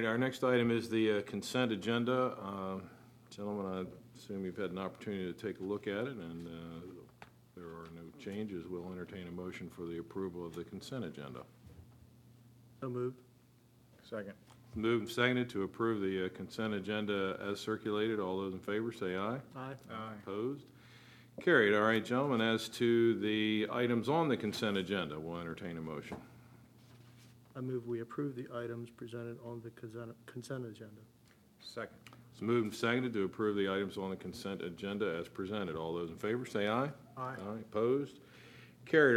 Carried. Our next item is the consent agenda. Gentlemen, I assume you've had an opportunity to take a look at it, and there are no changes. We'll entertain a motion for the approval of the consent agenda. So moved. Second. Moved and seconded to approve the consent agenda as circulated. All those in favor say aye. Aye. Aye. Opposed? Carried. All right, gentlemen, as to the items on the consent agenda, we'll entertain a motion. I move we approve the items presented on the consent agenda. Second. It's moved and seconded to approve the items on the consent agenda as presented. All those in favor say aye. Aye. Opposed? Carried.